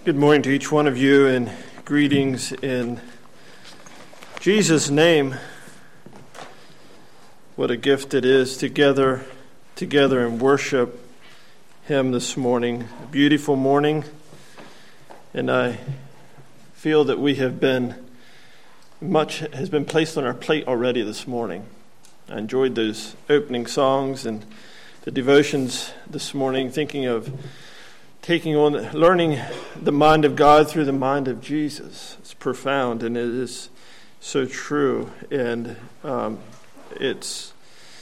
Good morning to each one of you, and greetings in Jesus' name. What a gift it is to gather together and worship Him this morning. A beautiful morning, and I feel that much has been placed on our plate already this morning. I enjoyed those opening songs and the devotions this morning, thinking of learning the mind of God through the mind of Jesus. It's profound, and it is so true, and it's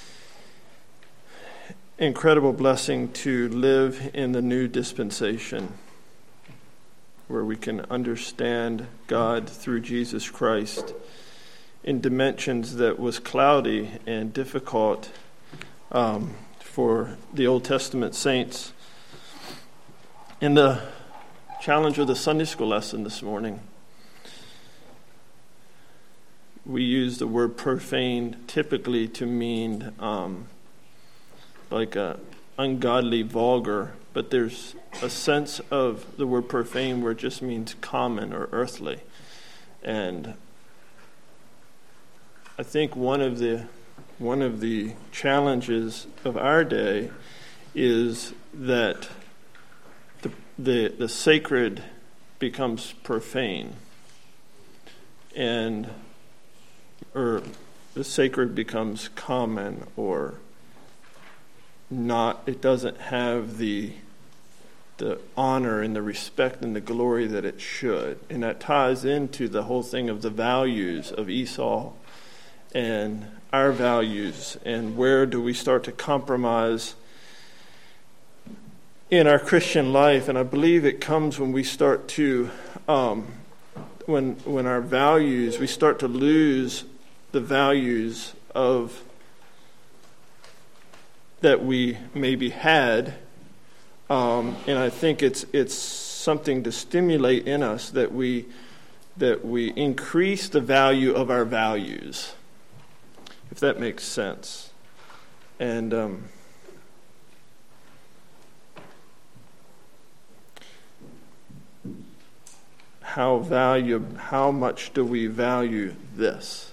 incredible blessing to live in the new dispensation where we can understand God through Jesus Christ in dimensions that was cloudy and difficult for the Old Testament saints. In the challenge of the Sunday school lesson this morning, we use the word profane typically to mean like a ungodly, vulgar, but there's a sense of the word profane where it just means common or earthly. And I think one of the challenges of our day is that the sacred becomes profane, or the sacred becomes common, or not. It doesn't have the honor and the respect and the glory that it should, and that ties into the whole thing of the values of Esau and our values, and where do we start to compromise in our Christian life. And I believe it comes when we start to, when our values, we start to lose the values of that we maybe had. And I think it's something to stimulate in us that we increase the value of our values, if that makes sense. And how much do we value this?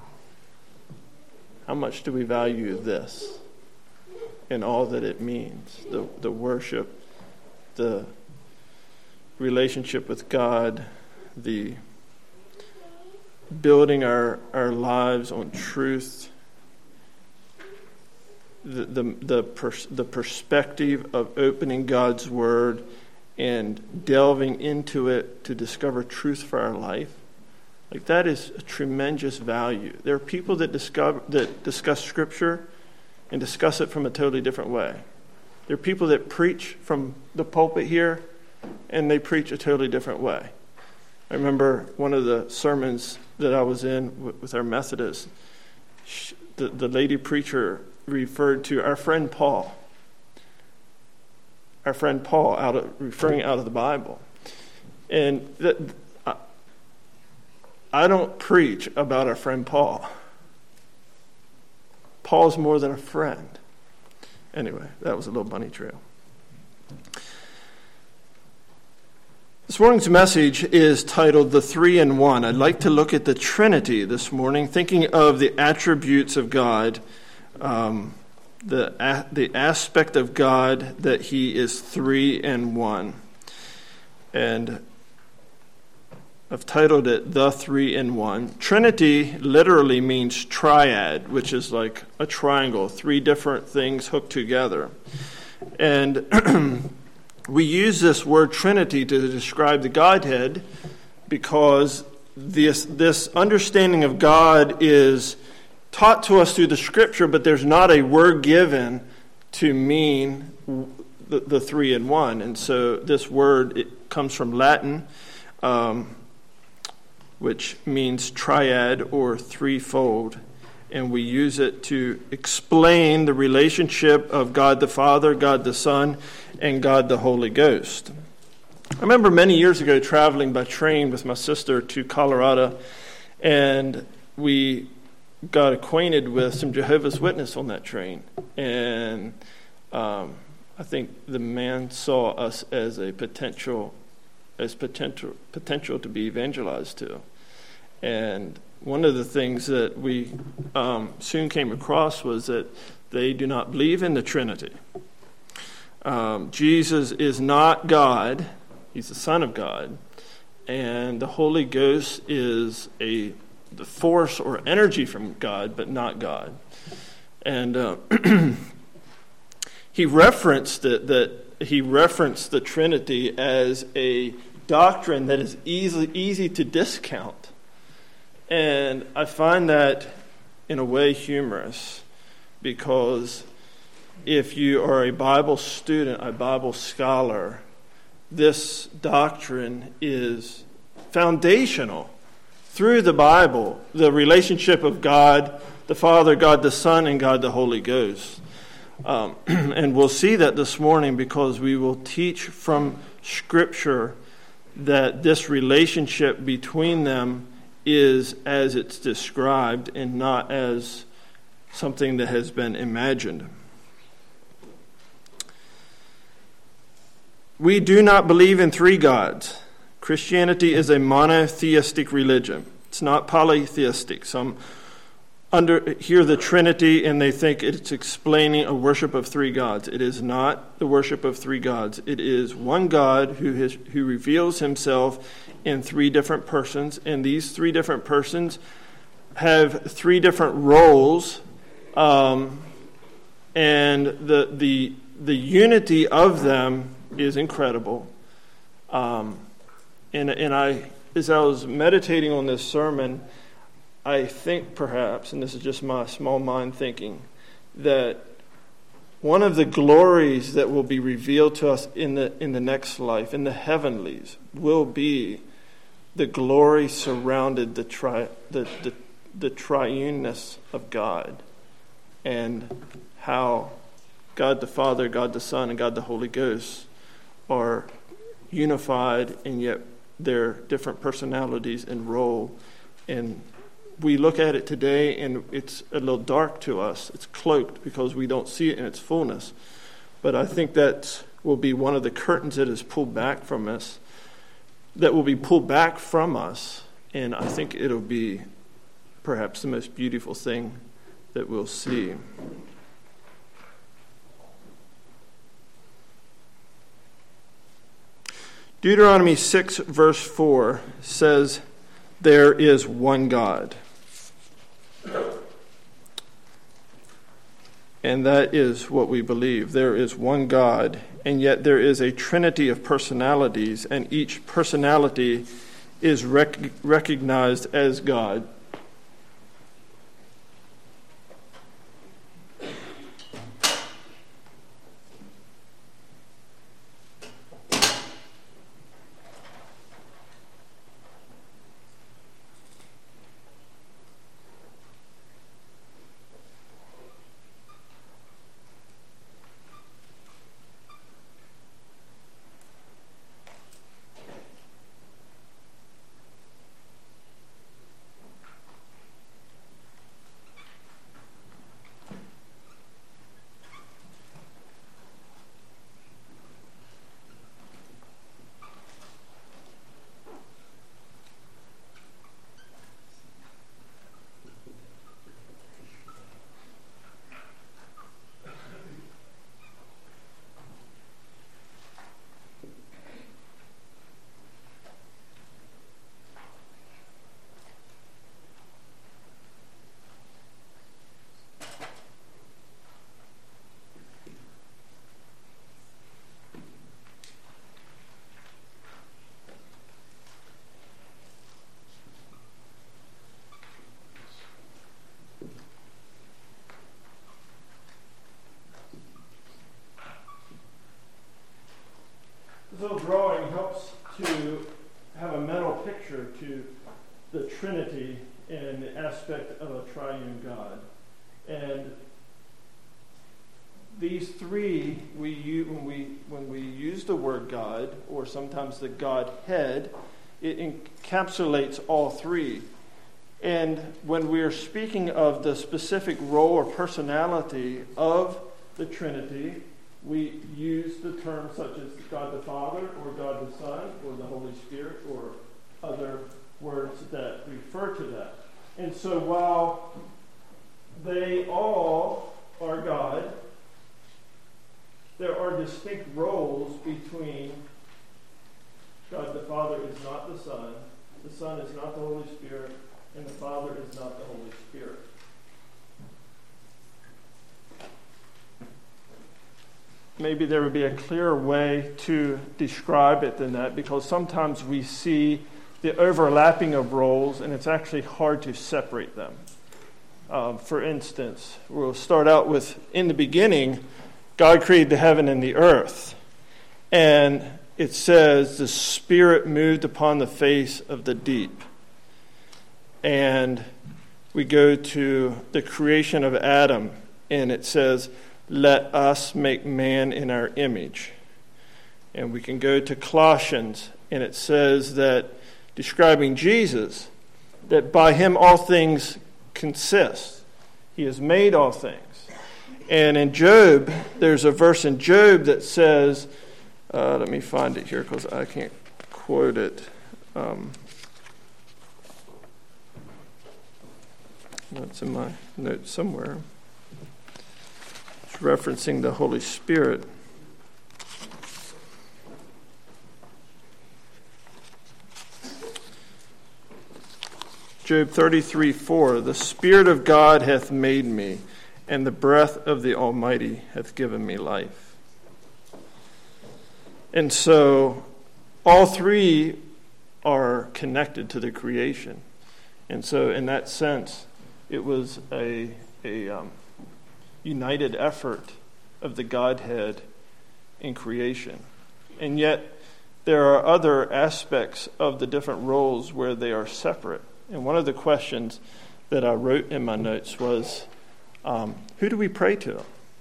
How much do we value this and all that it means? The worship, the relationship with God, the building our lives on truth, the perspective of opening God's Word and delving into it to discover truth for our life. Like, that is a tremendous value. There are people that discuss Scripture and discuss it from a totally different way. There are people that preach from the pulpit here and they preach a totally different way. I remember one of the sermons that I was in with our Methodists, the lady preacher referred to our friend Paul, referring out of the Bible. And I don't preach about our friend Paul. Paul's more than a friend. Anyway, that was a little bunny trail. This morning's message is titled The Three in One. I'd like to look at the Trinity this morning, thinking of the attributes of God, the aspect of God that He is three in one. And I've titled it The Three in One. Trinity literally means triad, which is like a triangle, three different things hooked together. And we use this word Trinity to describe the Godhead because this understanding of God is taught to us through the Scripture, but there's not a word given to mean the three in one. And so this word, it comes from Latin, which means triad or threefold. And we use it to explain the relationship of God the Father, God the Son, and God the Holy Ghost. I remember many years ago traveling by train with my sister to Colorado, and we got acquainted with some Jehovah's Witnesses on that train. And I think the man saw us as a potential as potential to be evangelized to. And one of the things that we soon came across was that they do not believe in the Trinity. Jesus is not God. He's the Son of God. And the Holy Ghost is the force or energy from God, but not God. And he referenced the Trinity as a doctrine that is easy to discount. And I find that in a way humorous, because if you are a Bible student, a Bible scholar, this doctrine is foundational through the Bible, the relationship of God the Father, God the Son, and God the Holy Ghost. And we'll see that this morning, because we will teach from Scripture that this relationship between them is as it's described and not as something that has been imagined. We do not believe in three gods. Christianity is a monotheistic religion. It's not polytheistic. Some hear the Trinity and they think it's explaining a worship of three gods. It is not the worship of three gods. It is one God who reveals himself in three different persons, and these three different persons have three different roles, and the unity of them is incredible. And I, as I was meditating on this sermon, I think perhaps, and this is just my small mind thinking, that one of the glories that will be revealed to us in the next life, in the heavenlies, will be the glory surrounded the triuneness of God, and how God the Father, God the Son, and God the Holy Ghost are unified, and yet their different personalities and role. And we look at it today, and it's a little dark to us. It's cloaked because we don't see it in its fullness. But I think that will be one of the curtains that is pulled back from us, that will be pulled back from us. And I think it'll be perhaps the most beautiful thing that we'll see. Deuteronomy 6, verse 4 says, "There is one God." And that is what we believe. There is one God, and yet there is a trinity of personalities, and each personality is recognized as God. This little drawing helps to have a mental picture to the Trinity and the aspect of a triune God. And these three, when we use the word God, or sometimes the Godhead, it encapsulates all three. And when we are speaking of the specific role or personality of the Trinity, we use the terms such as God the Father or God the Son or the Holy Spirit or other words that refer to that. And so while they all are God, there are distinct roles between God the Father is not the Son is not the Holy Spirit, and the Father is not the Holy Spirit. Maybe there would be a clearer way to describe it than that, because sometimes we see the overlapping of roles, and it's actually hard to separate them. For instance, we'll start out with, in the beginning, God created the heaven and the earth. And it says, the Spirit moved upon the face of the deep. And we go to the creation of Adam, and it says, let us make man in our image. And we can go to Colossians, and it says that, describing Jesus, that by him all things consist. He has made all things. And in Job, there's a verse in Job that says, let me find it here because I can't quote it. It's in my notes somewhere. It's referencing the Holy Spirit. Job 33:4, the Spirit of God hath made me, and the breath of the Almighty hath given me life. And so all three are connected to the creation. And so in that sense, it was a united effort of the Godhead in creation. And yet there are other aspects of the different roles where they are separate. And one of the questions that I wrote in my notes was, who do we pray to?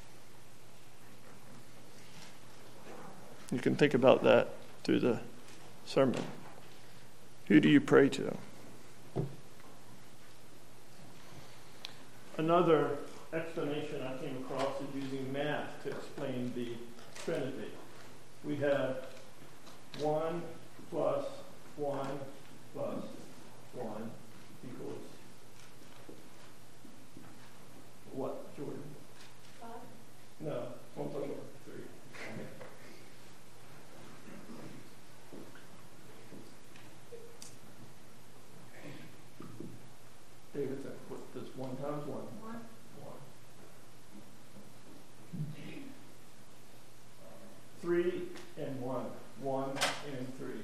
You can think about that through the sermon. Who do you pray to? Another explanation I came across is using math to explain the Trinity. We have 1 plus 1 plus 1 equals what, Jordan? 5? No, 1 plus 1, 3. David said, what does 1 times 1? 1. 1. 3 and 1. 1 and 3.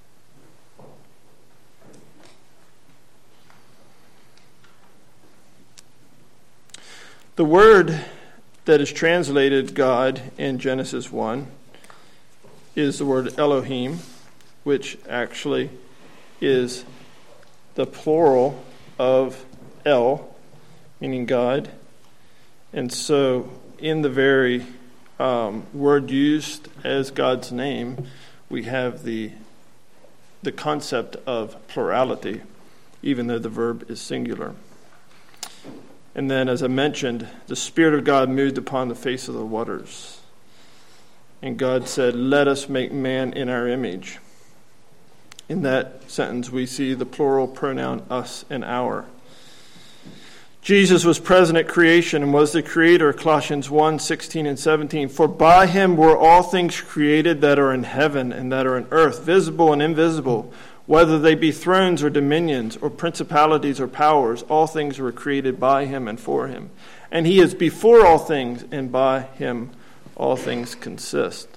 The word that is translated God in Genesis 1 is the word Elohim, which actually is the plural of El, meaning God. And so in the very word used as God's name, we have the concept of plurality, even though the verb is singular. And then, as I mentioned, the Spirit of God moved upon the face of the waters. And God said, let us make man in our image. In that sentence, we see the plural pronoun us and our. Jesus was present at creation and was the creator, Colossians 1:16 and 17. For by him were all things created that are in heaven and that are in earth, visible and invisible, whether they be thrones or dominions or principalities or powers, all things were created by him and for him. And he is before all things, and by him all things consist.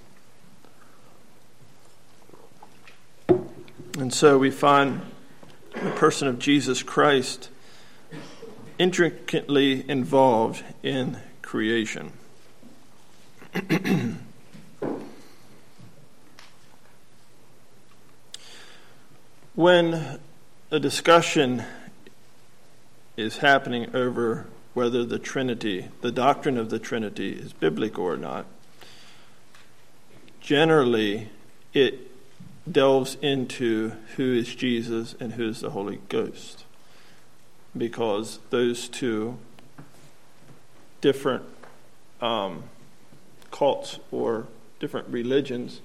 And so we find the person of Jesus Christ intricately involved in creation. When a discussion is happening over whether the Trinity, the doctrine of the Trinity, is biblical or not, generally it delves into who is Jesus and who is the Holy Ghost, because those two different cults or different religions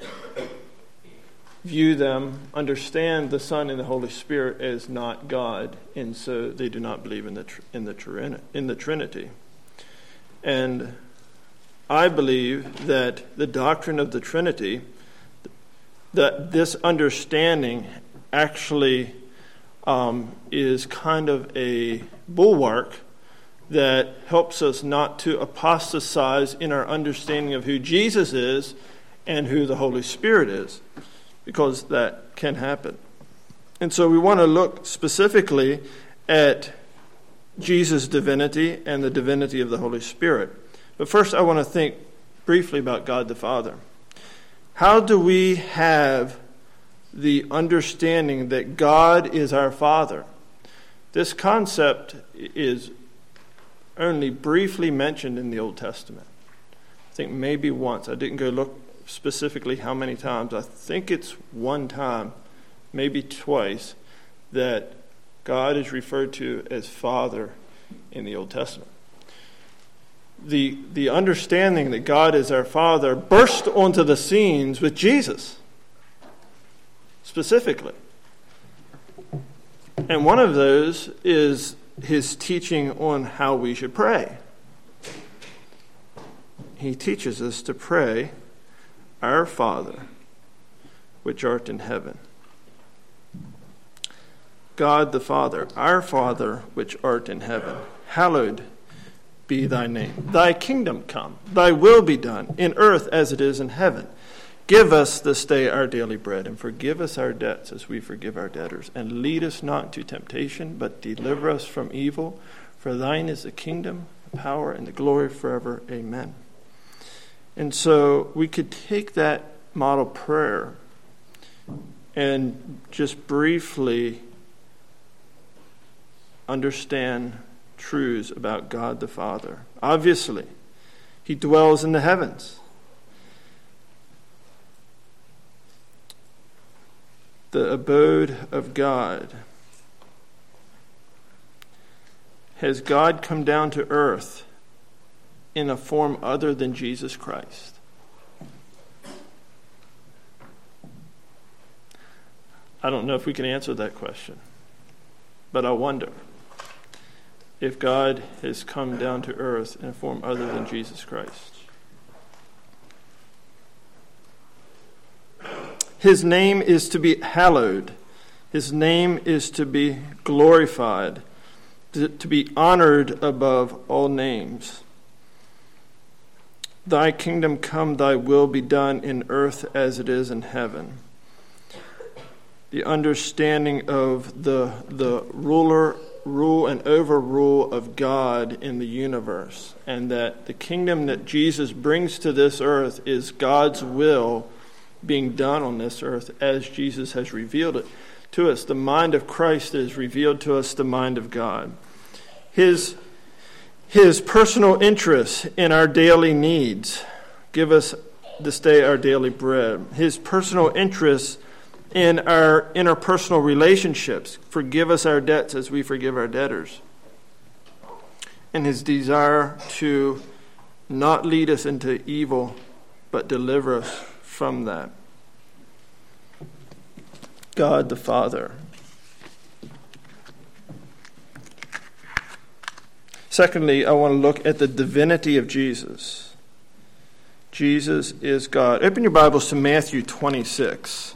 view them, understand the Son and the Holy Spirit as not God, and so they do not believe in the Trinity. And I believe that the doctrine of the Trinity, that this understanding actually is kind of a bulwark that helps us not to apostatize in our understanding of who Jesus is and who the Holy Spirit is, because that can happen. And so we want to look specifically at Jesus' divinity and the divinity of the Holy Spirit. But first I want to think briefly about God the Father. How do we have the understanding that God is our Father? This concept is only briefly mentioned in the Old Testament. I think maybe once. I didn't go look specifically how many times. I think it's one time, maybe twice, that God is referred to as Father in the Old Testament. The understanding that God is our Father burst onto the scenes with Jesus, specifically. And one of those is his teaching on how we should pray. He teaches us to pray, "Our Father, which art in heaven." God the Father, our Father, which art in heaven, hallowed be thy name. Thy kingdom come, thy will be done, in earth as it is in heaven. Give us this day our daily bread, and forgive us our debts as we forgive our debtors. And lead us not into temptation, but deliver us from evil. For thine is the kingdom, the power, and the glory forever. Amen. And so we could take that model prayer and just briefly understand truths about God the Father. Obviously, he dwells in the heavens. The abode of God. Has God come down to earth in a form other than Jesus Christ? I don't know if we can answer that question, but I wonder if God has come down to earth in a form other than Jesus Christ. His name is to be hallowed. His name is to be glorified, to be honored above all names. Thy kingdom come, thy will be done in earth as it is in heaven. The understanding of the rule and overrule of God in the universe, and that the kingdom that Jesus brings to this earth is God's will being done on this earth as Jesus has revealed it to us. The mind of Christ is revealed to us, the mind of God. His personal interest in our daily needs. Give us this day our daily bread. His personal interest in our interpersonal relationships. Forgive us our debts as we forgive our debtors. And his desire to not lead us into evil, but deliver us from that. God the Father. Secondly, I want to look at the divinity of Jesus. Jesus is God. Open your Bibles to Matthew 26.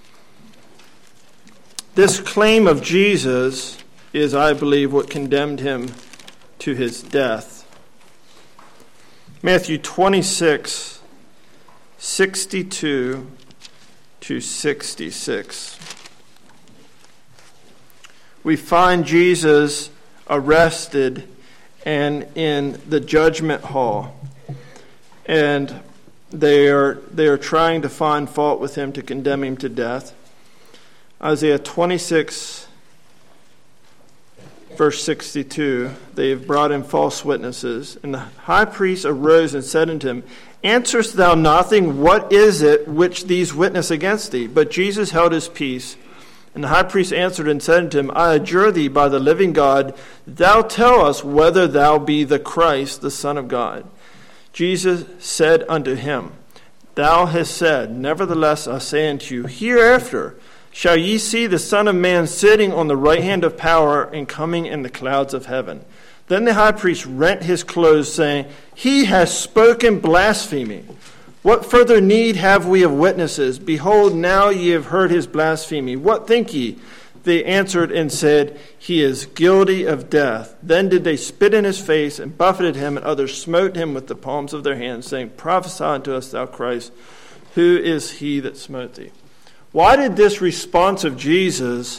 This claim of Jesus is, I believe, what condemned him to his death. Matthew 26, 62 to 66. We find Jesus arrested and in the judgment hall. And they are trying to find fault with him to condemn him to death. Isaiah 26, verse 62, they have brought in false witnesses. And the high priest arose and said unto him, Answerest thou nothing? What is it which these witness against thee? But Jesus held his peace. And the high priest answered and said unto him, I adjure thee by the living God, thou tell us whether thou be the Christ, the Son of God. Jesus said unto him, Thou hast said, nevertheless I say unto you, hereafter shall ye see the Son of Man sitting on the right hand of power and coming in the clouds of heaven. Then the high priest rent his clothes, saying, He has spoken blasphemy. What further need have we of witnesses? Behold, now ye have heard his blasphemy. What think ye? They answered and said, He is guilty of death. Then did they spit in his face and buffeted him, and others smote him with the palms of their hands, saying, Prophesy unto us, thou Christ. Who is he that smote thee? Why did this response of Jesus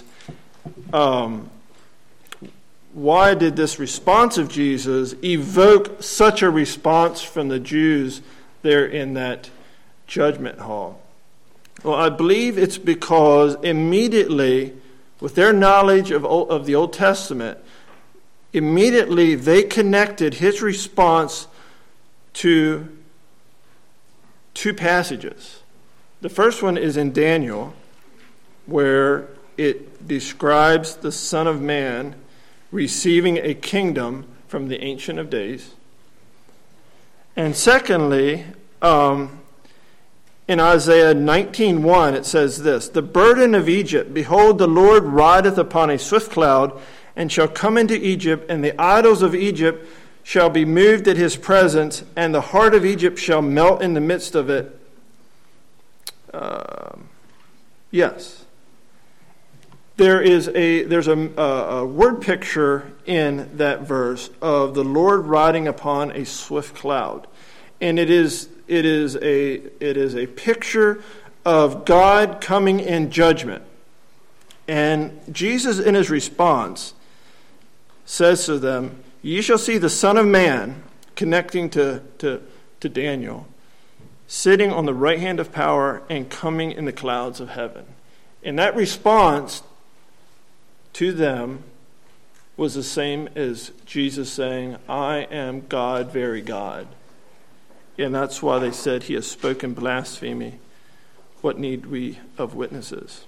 evoke such a response from the Jews there in that judgment hall? Well, I believe it's because immediately, with their knowledge of the Old Testament, immediately they connected his response to two passages. The first one is in Daniel, where it describes the Son of Man receiving a kingdom from the Ancient of Days. And secondly, in Isaiah 19:1, it says this, The burden of Egypt, behold, the Lord rideth upon a swift cloud, and shall come into Egypt, and the idols of Egypt shall be moved at his presence, and the heart of Egypt shall melt in the midst of it. Yes. There's a word picture in that verse of the Lord riding upon a swift cloud. And it is a picture of God coming in judgment. And Jesus, in his response, says to them, Ye shall see the Son of Man, connecting to Daniel, sitting on the right hand of power and coming in the clouds of heaven. And that response to them was the same as Jesus saying, I am God, very God. And that's why they said, He has spoken blasphemy. What need we of witnesses?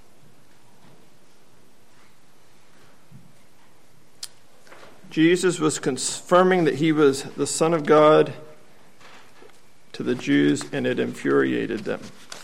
Jesus was confirming that he was the Son of God to the Jews, and it infuriated them.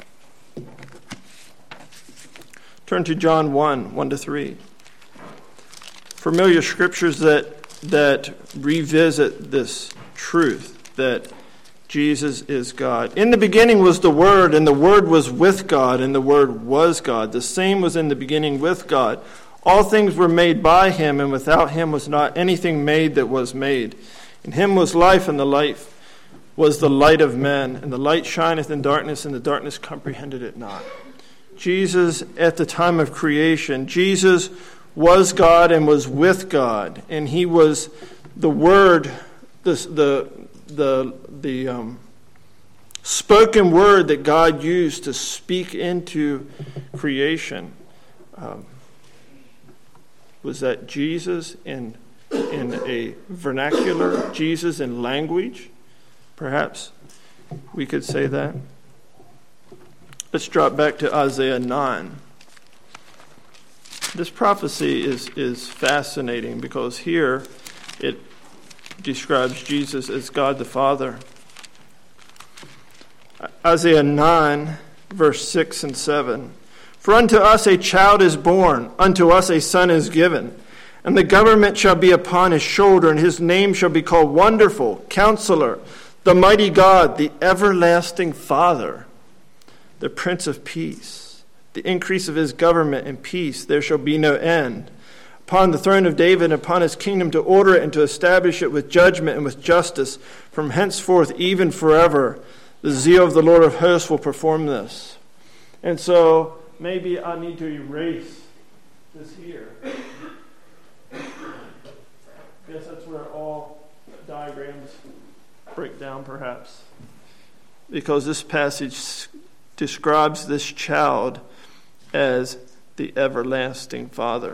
Turn to John 1:1-3. Familiar scriptures that revisit this truth that Jesus is God. In the beginning was the Word, and the Word was with God, and the Word was God. The same was in the beginning with God. All things were made by him, and without him was not anything made that was made. In him was life, and the life was the light of men. And the light shineth in darkness, and the darkness comprehended it not. Jesus, at the time of creation, Jesus was God and was with God. And he was the Word, the spoken word that God used to speak into creation. Was that Jesus in a vernacular, Jesus in language? Perhaps we could say that. Let's drop back to Isaiah 9. This prophecy is fascinating because here it describes Jesus as God the Father. Isaiah 9, verse 6 and 7. For unto us a child is born, unto us a son is given, and the government shall be upon his shoulder, and his name shall be called Wonderful, Counselor, the Mighty God, the Everlasting Father, the Prince of Peace. The increase of his government and peace there shall be no end. Upon the throne of David and upon his kingdom, to order it and to establish it with judgment and with justice from henceforth even forever. The zeal of the Lord of hosts will perform this. And so maybe I need to erase this here. I guess that's where all diagrams break down, perhaps. Because this passage describes this child as the everlasting Father.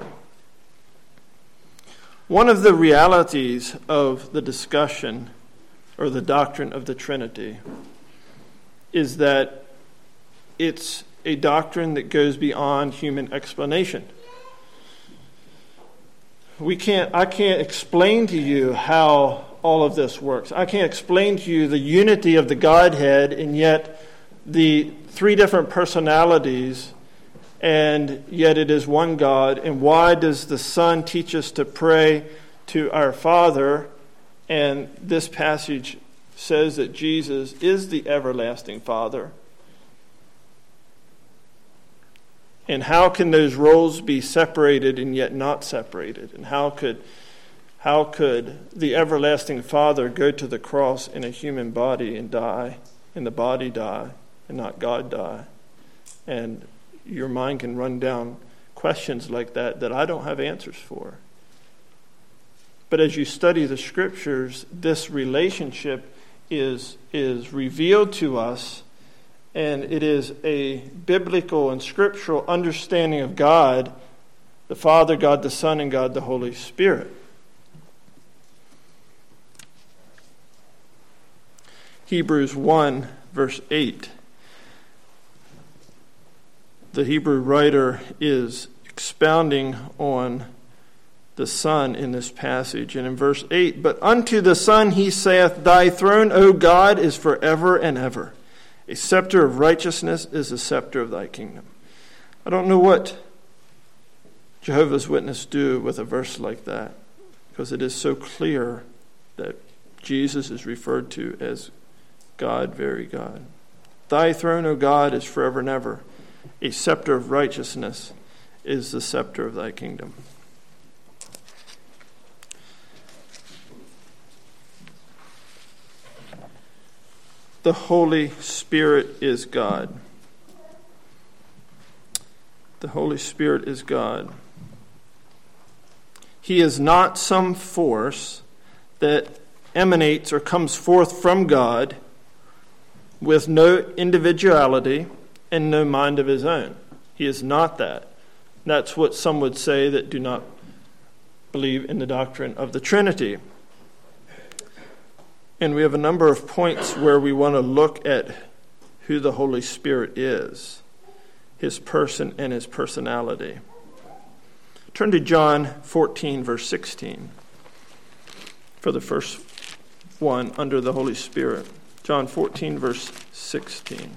One of the realities of the discussion or the doctrine of the Trinity is that it's a doctrine that goes beyond human explanation. I can't explain to you how all of this works. I can't explain to you the unity of the Godhead and yet the three different personalities, and yet it is one God. And why does the Son teach us to pray to our Father? And this passage says that Jesus is the everlasting Father. And how can those roles be separated and yet not separated? And how could the everlasting Father go to the cross in a human body and die, and the body die, and not God die? And your mind can run down questions like that I don't have answers for. But as you study the Scriptures, this relationship is revealed to us, and it is a biblical and scriptural understanding of God, the Father, God the Son, and God the Holy Spirit. Hebrews 1, verse 8. The Hebrew writer is expounding on the Son in this passage. And in verse 8, "But unto the Son he saith, Thy throne, O God, is forever and ever. A scepter of righteousness is the scepter of thy kingdom." I don't know what Jehovah's Witnesses do with a verse like that, because it is so clear that Jesus is referred to as God, very God. Thy throne, O God, is forever and ever. A scepter of righteousness is the scepter of thy kingdom. The Holy Spirit is God. The Holy Spirit is God. He is not some force that emanates or comes forth from God with no individuality and no mind of his own. He is not that. That's what some would say that do not believe in the doctrine of the Trinity. And we have a number of points where we want to look at who the Holy Spirit is, his person and his personality. Turn to John 14, verse 16, for the first one under the Holy Spirit. John 14, verse 16.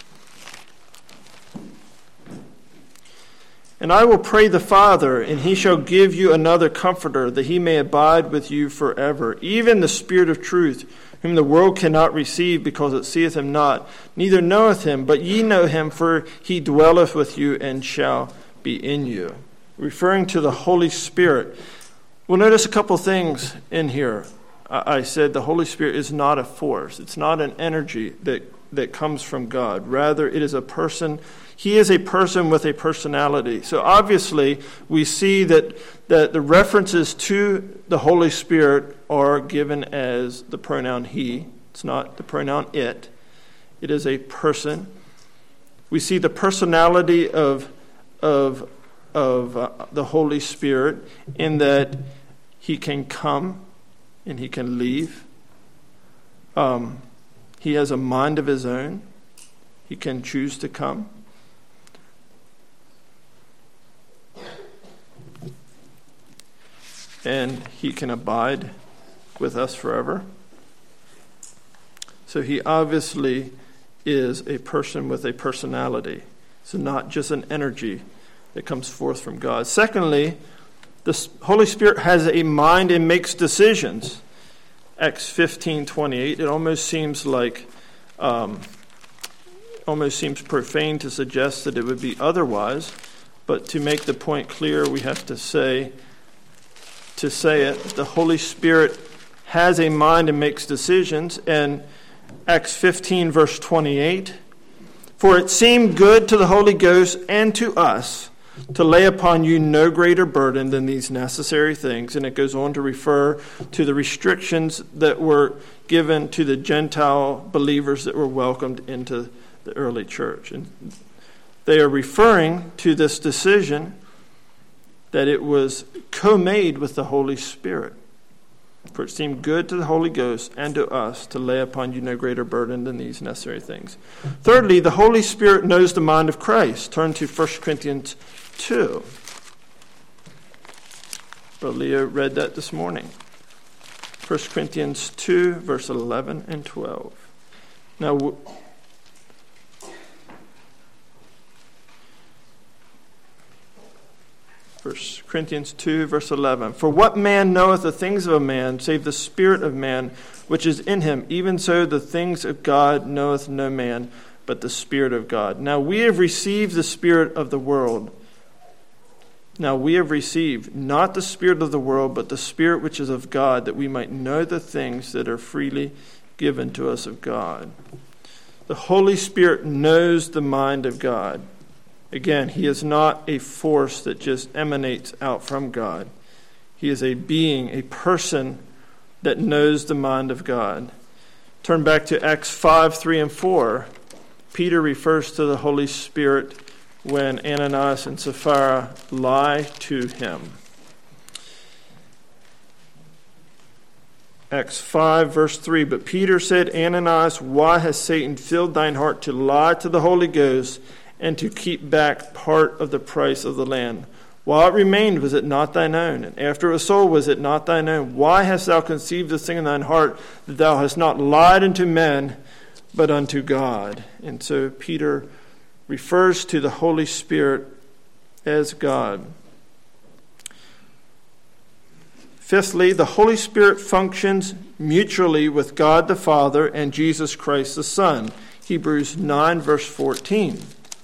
"And I will pray the Father, and he shall give you another Comforter, that he may abide with you forever, even the Spirit of truth, whom the world cannot receive, because it seeth him not, neither knoweth him. But ye know him, for he dwelleth with you and shall be in you." Referring to the Holy Spirit. We'll notice a couple things in here. I said the Holy Spirit is not a force. It's not an energy that comes from God. Rather, it is a person. He is a person with a personality. So obviously, we see that the references to the Holy Spirit are given as the pronoun he. It's not the pronoun it. It is a person. We see the personality of the Holy Spirit in that he can come and he can leave. He has a mind of his own. He can choose to come. And he can abide with us forever. So he obviously is a person with a personality. So not just an energy that comes forth from God. Secondly, the Holy Spirit has a mind and makes decisions. Acts 15:28. It almost seems profane to suggest that it would be otherwise. But to make the point clear, we have to say it, the Holy Spirit has a mind and makes decisions. And Acts 15, verse 28, "For it seemed good to the Holy Ghost and to us to lay upon you no greater burden than these necessary things." And it goes on to refer to the restrictions that were given to the Gentile believers that were welcomed into the early church. And they are referring to this decision that it was co-made with the Holy Spirit. "For it seemed good to the Holy Ghost and to us to lay upon you no greater burden than these necessary things." Thirdly, the Holy Spirit knows the mind of Christ. Turn to 1 Corinthians 2. Brother Leo read that this morning. 1 Corinthians 2, verse 11 and 12. Now, 1 Corinthians 2, verse 11. For what man knoweth the things of a man, save the spirit of man, which is in him? Even so the things of God knoweth no man, but the Spirit of God. Now we have received the spirit of the world. Now we have received not the spirit of the world, but the Spirit which is of God, that we might know the things that are freely given to us of God. The Holy Spirit knows the mind of God. Again, he is not a force that just emanates out from God. He is a being, a person that knows the mind of God. Turn back to Acts 5, 3, and 4. Peter refers to the Holy Spirit when Ananias and Sapphira lie to him. Acts 5, verse 3, But Peter said, Ananias, why has Satan filled thine heart to lie to the Holy Ghost and to keep back part of the price of the land? While it remained, was it not thine own? And after it was sold, was it not thine own? Why hast thou conceived this thing in thine heart, that thou hast not lied unto men, but unto God? And so Peter refers to the Holy Spirit as God. Fifthly, the Holy Spirit functions mutually with God the Father and Jesus Christ the Son. Hebrews 9, verse 14.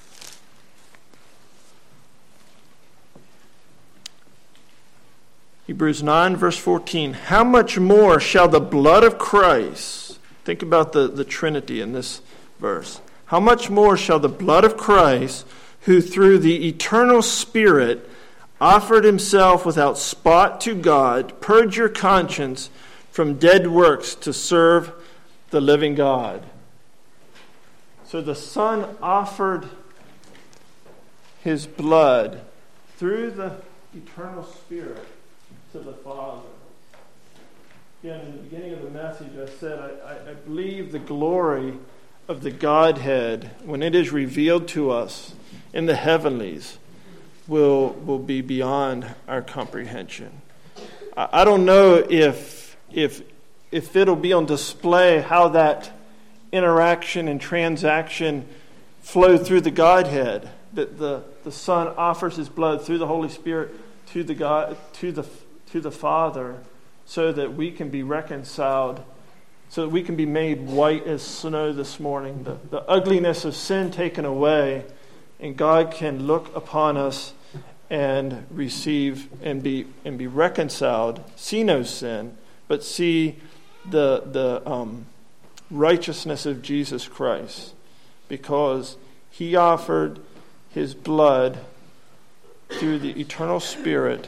Hebrews 9, verse 14. How much more shall the blood of Christ, think about the Trinity in this verse. How much more shall the blood of Christ, who through the eternal Spirit offered himself without spot to God, purge your conscience from dead works to serve the living God? So the Son offered his blood through the eternal Spirit to the Father. Again, in the beginning of the message, I said I believe the glory of the Godhead, when it is revealed to us in the heavenlies, will be beyond our comprehension. I don't know if it'll be on display how that interaction and transaction flow through the Godhead, that the Son offers his blood through the Holy Spirit to the Father, so that we can be reconciled, so that we can be made white as snow this morning, the ugliness of sin taken away, and God can look upon us and receive and be reconciled, see no sin, but see the righteousness of Jesus Christ, because he offered his blood through the eternal Spirit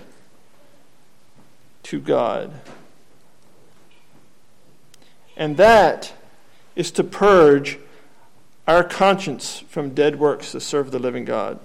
to God. And that is to purge our conscience from dead works to serve the living God.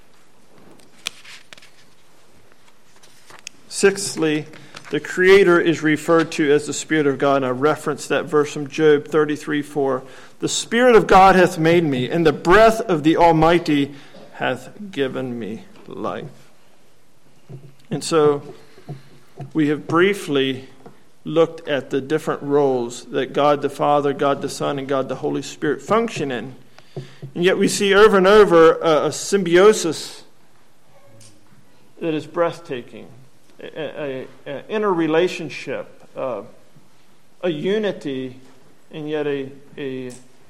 Sixthly, the Creator is referred to as the Spirit of God, and I referenced that verse from Job 33:4. The Spirit of God hath made me, and the breath of the Almighty hath given me life. And so we have briefly looked at the different roles that God the Father, God the Son, and God the Holy Spirit function in. And yet we see over and over a symbiosis that is breathtaking, an interrelationship, a unity, and yet a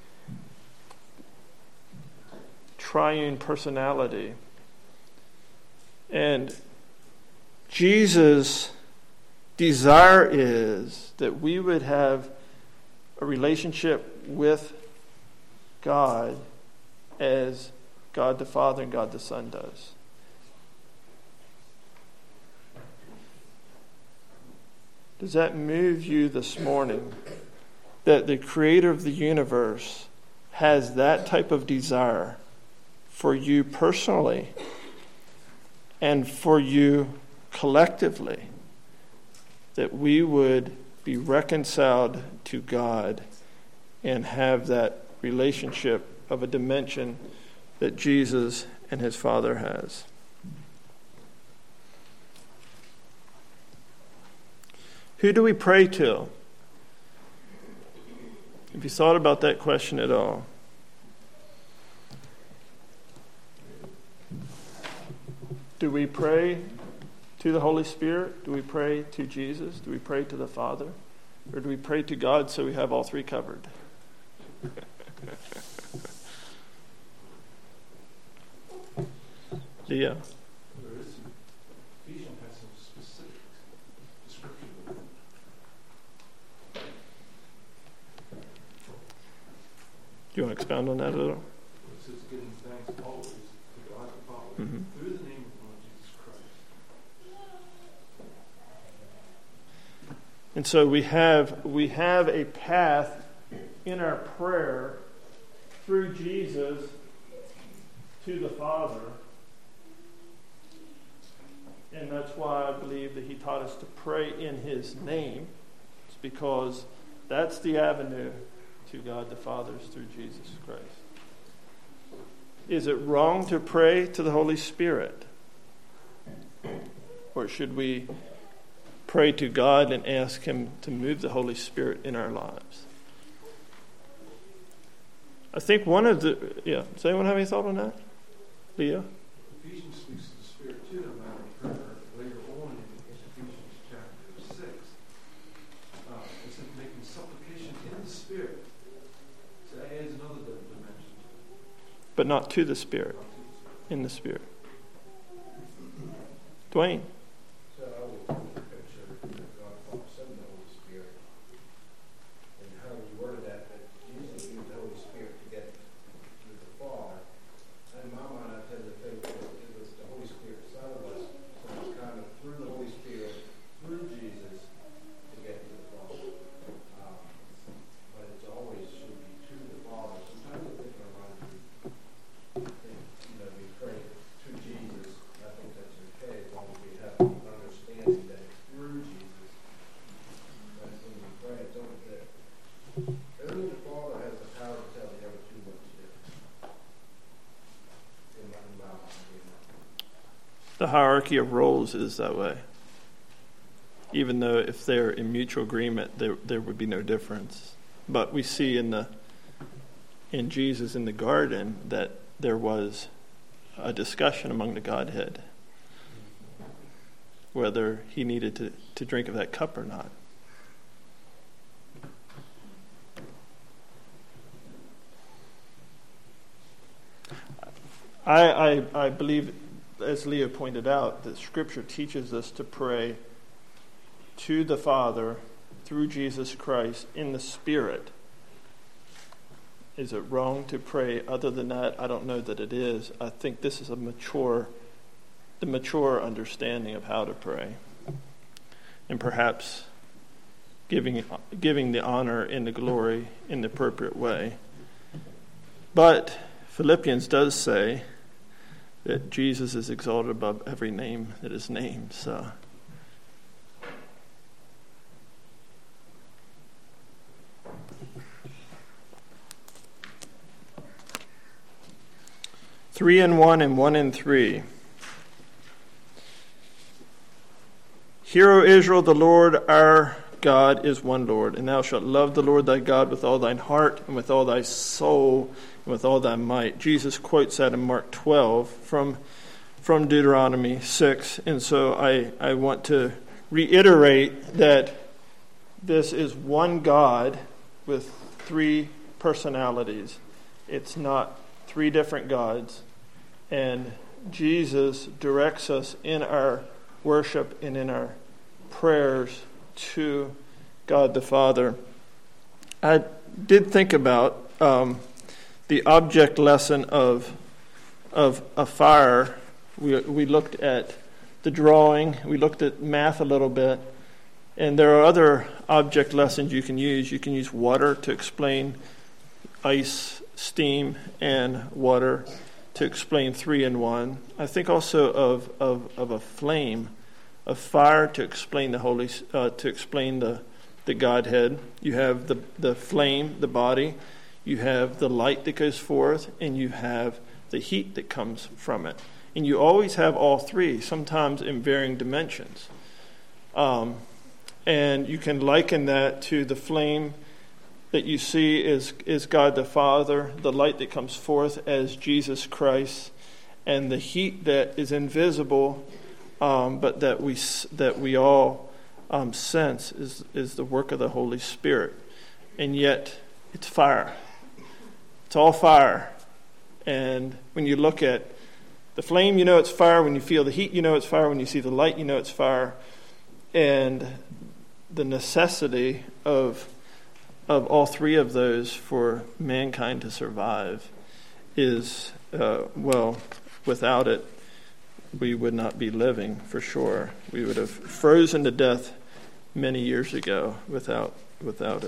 triune personality. And Jesus' desire is that we would have a relationship with God as God the Father and God the Son does. Does that move you this morning that the Creator of the universe has that type of desire for you personally and for you collectively, that we would be reconciled to God and have that relationship of a dimension that Jesus and his Father has? Who do we pray to? Have you thought about that question at all? Do we pray to the Holy Spirit? Do we pray to Jesus? Do we pray to the Father? Or do we pray to God so we have all three covered? Leah. Ephesians has some specific description of it. Do you want to expound on that a little? It says giving thanks always to God the Father through the name of the Lord Jesus Christ. And so we have a path in our prayer through Jesus to the Father. And that's why I believe that he taught us to pray in his name. It's because that's the avenue to God the Father through Jesus Christ. Is it wrong to pray to the Holy Spirit? Or should we pray to God and ask him to move the Holy Spirit in our lives? I think does anyone have any thought on that? Leah? Ephesians speaks to the Spirit too about prayer. Later on in Ephesians chapter 6, it says making supplication in the Spirit. So that adds another dimension. But not to the Spirit. In the Spirit. Dwayne? So I would picture God the Father sending the Holy Spirit. And how you worded that Jesus used the Holy Spirit to get to the Father. In my mind, I tend to think that it was the Holy Spirit side of us. So it's kind of through the Holy Spirit, through Jesus, to get to the Father. But it's always should be to the Father. Sometimes I think in our mind we pray to Jesus. I think that's okay as long as we have an understanding that it's through Jesus. That's when we pray. Only the Father has the power to tell the other two what to do. In my mind. The hierarchy of roles is that way. Even though if they're in mutual agreement, there would be no difference. But we see in Jesus in the garden that there was a discussion among the Godhead whether he needed to drink of that cup or not. I believe, as Leah pointed out, that Scripture teaches us to pray to the Father through Jesus Christ in the Spirit. Is it wrong to pray other than that? I don't know that it is. I think this is the mature understanding of how to pray. And perhaps giving the honor and the glory in the appropriate way. But Philippians does say that Jesus is exalted above every name that is named. So three in one and one in three. Hear, O Israel, the Lord our God is one Lord, and thou shalt love the Lord thy God with all thine heart and with all thy soul and with all thy might. Jesus quotes that in Mark 12 from Deuteronomy 6. And so I want to reiterate that this is one God with three personalities. It's not three different gods. And Jesus directs us in our worship and in our prayers to God the Father. I did think about the object lesson of a fire. We looked at the drawing. We looked at math a little bit. And there are other object lessons you can use. You can use water to explain ice, steam, and water to explain three in one. I think also of a flame, of fire to explain the Godhead. You have the flame, the body. You have the light that goes forth, and you have the heat that comes from it. And you always have all three, sometimes in varying dimensions. And you can liken that to the flame that you see is God the Father, the light that comes forth as Jesus Christ, and the heat that is invisible, but that we all sense is the work of the Holy Spirit. And yet it's fire. It's all fire. And when you look at the flame, you know it's fire. When you feel the heat, you know it's fire. When you see the light, you know it's fire. And the necessity of all three of those for mankind to survive is, without it, we would not be living for sure. We would have frozen to death many years ago without it.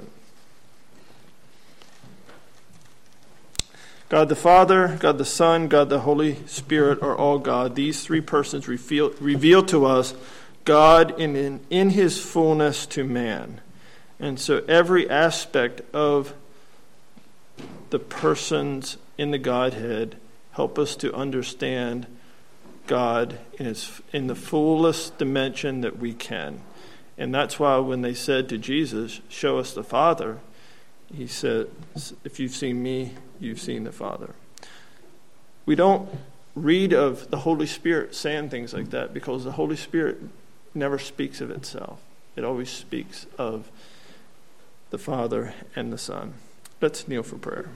God the Father, God the Son, God the Holy Spirit are all God. These three persons reveal to us God in his fullness to man. And so every aspect of the persons in the Godhead help us to understand God in the fullest dimension that we can. And that's why when they said to Jesus, "Show us the Father," he said, "If you've seen me, you've seen the Father." We don't read of the Holy Spirit saying things like that because the Holy Spirit never speaks of itself. It always speaks of the Father and the Son. Let's kneel for prayer.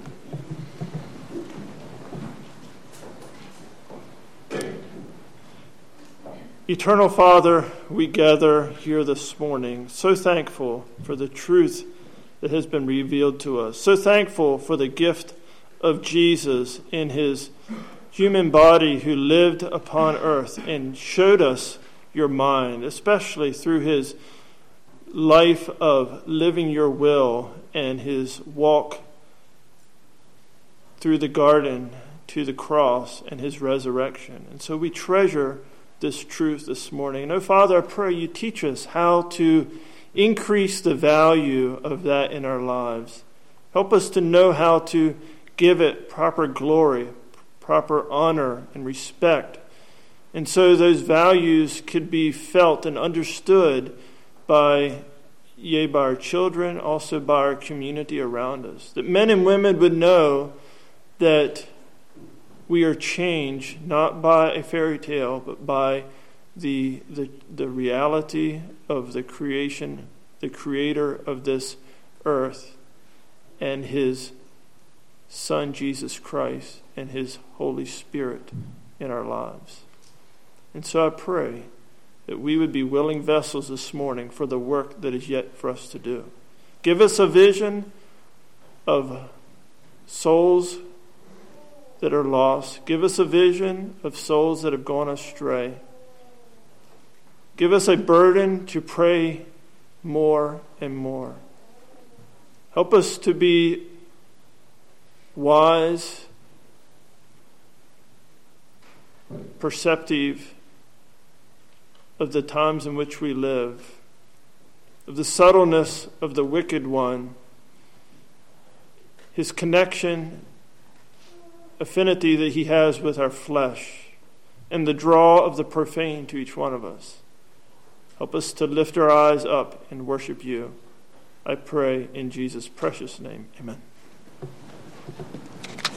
Eternal Father, we gather here this morning so thankful for the truth that has been revealed to us. So thankful for the gift of Jesus in his human body who lived upon earth and showed us your mind, especially through his life of living your will and his walk through the garden to the cross and his resurrection. And so we treasure this truth this morning. And, oh, Father, I pray you teach us how to increase the value of that in our lives. Help us to know how to give it proper glory, proper honor, and respect. And so those values could be felt and understood by our children, also by our community around us. That men and women would know that we are changed not by a fairy tale, but by the reality of the creation, the creator of this earth, and his Son, Jesus Christ, and his Holy Spirit in our lives. And so I pray that we would be willing vessels this morning for the work that is yet for us to do. Give us a vision of souls that are lost. Give us a vision of souls that have gone astray. Give us a burden to pray more and more. Help us to be wise, perceptive of the times in which we live, of the subtleness of the wicked one, his connection, affinity that he has with our flesh, and the draw of the profane to each one of us. Help us to lift our eyes up and worship you. I pray in Jesus' precious name. Amen.